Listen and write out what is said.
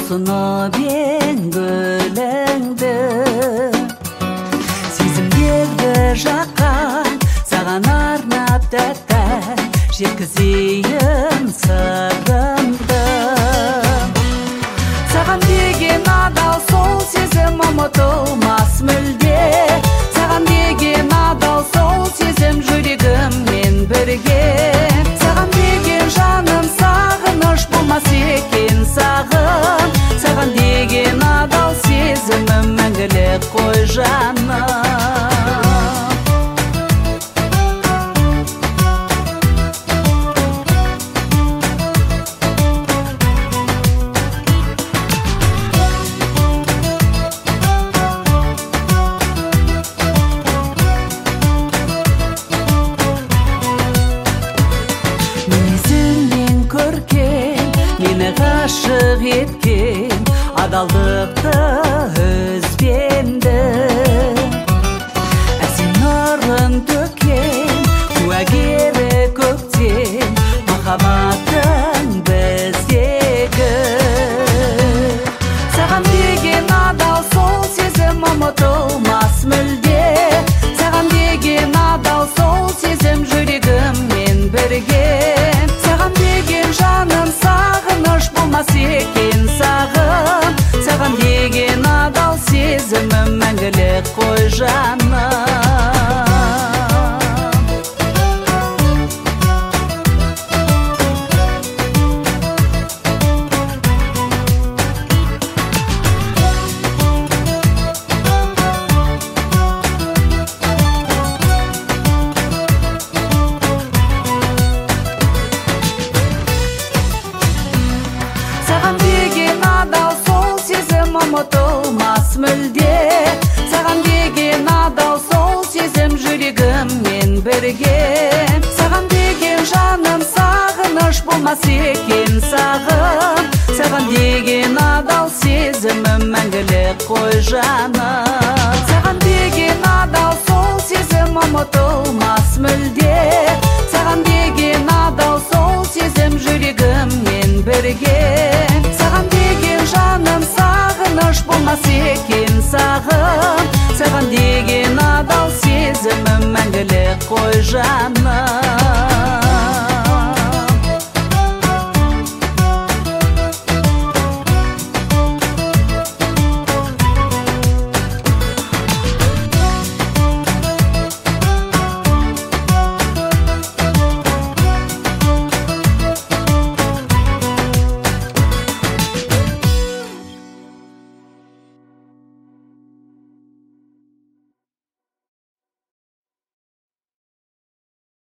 sunub еңгөлеңді сезімдерді жаққан саған арнап тәттән жеткізейін сырымды саған деген адал сол сезім ұмытылмас мүлде саған деген адал сол сезім жүрегіммен бірге саған деген жаным сағыныш болмас екен сағым саған деген адал сезімім мәңгілік қой жаным мені ғашық еткен адалдықты үзбенді әсем нұрын төккен куәгері көктен махаббаттың біздегі саған деген адал сол сезім ұмытылмас мүлде саған деген адал сол сезім жүрегіммен бірге саған деген жаным сағыныш болмас екен сағым саған деген адал сезімім мәңгілік қой жаным саған деген адал сол сезім ұмытылмас мүлде саған деген адал сол сезім жүрегіммен бірге саған деген жаным сағыныш болмас екен сағым саған деген адал сезімім мәңгілік қой жаным саған деген адал сол сезім ұмытылмас мүлде саған деген адал сол сезім жүрегіммен бірге саған деген жаным сағыныш болмас екен сағым саған деген адал сезімім мәңгілік қой жаным